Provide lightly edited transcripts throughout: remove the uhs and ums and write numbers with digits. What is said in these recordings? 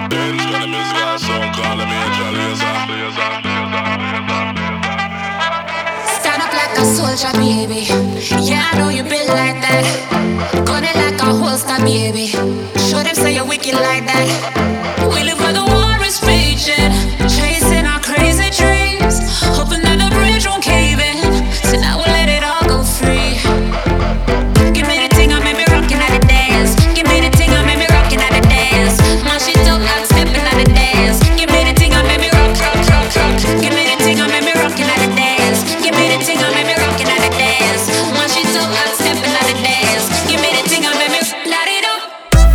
Stand up like a soldier, baby. Yeah, I know you built like that. Gun it like a holster, baby. Show them say you're wicked like that. We live where the war is raging, chasing our crazy dreams, hoping that the bridge won't cave in. So now we'll let it all go free. Give me the thing, I made me rockin' at the dance. Give me the thing, I made me rockin' at the dance. My shit up, I'm stepping at the dance. Give me the thing, I made me rock, rock, rock, rock. Give me the thing, I made me rockin' at the dance. Give me the thing, I made me rockin' at the dance. My shit up, I'm stepping at the dance. Give me the thing, I made me light it up.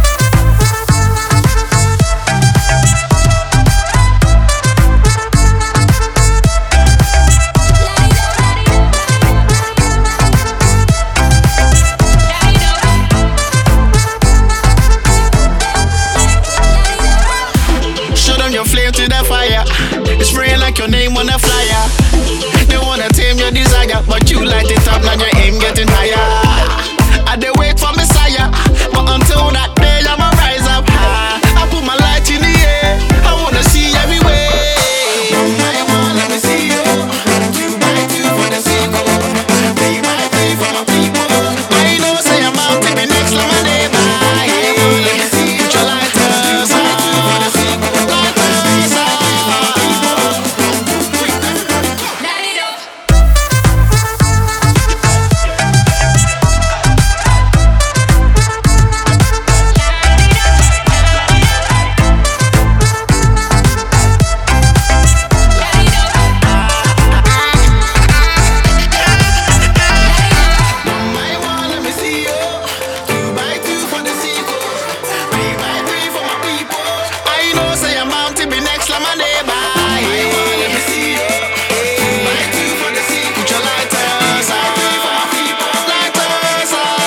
Show them your flame to the fire. It's spraying like your name on a flyer. They wanna tame your desire, but you light it up, now your aim getting higher. I dey wait for Messiah, but until that day I'ma rise up high. I put my light in the air, I wanna see everywhere. One by one, let me see you. Two by two for the sequel. Three by three for my people. I know say I'm out to be next to my neighbor. Let me see you. Put your lighters on. Lighters on. Light it up. One by one, let me see you. Two by two for the sequel. Three by three for my people. I know say I'm out to be next to my neighbor. Let me see you. Two by two for the sequel. Put your lighters on. Lighters on.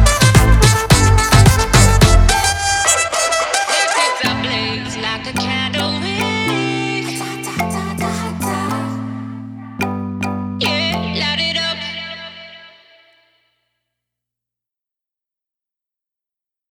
It's a blaze like a candle.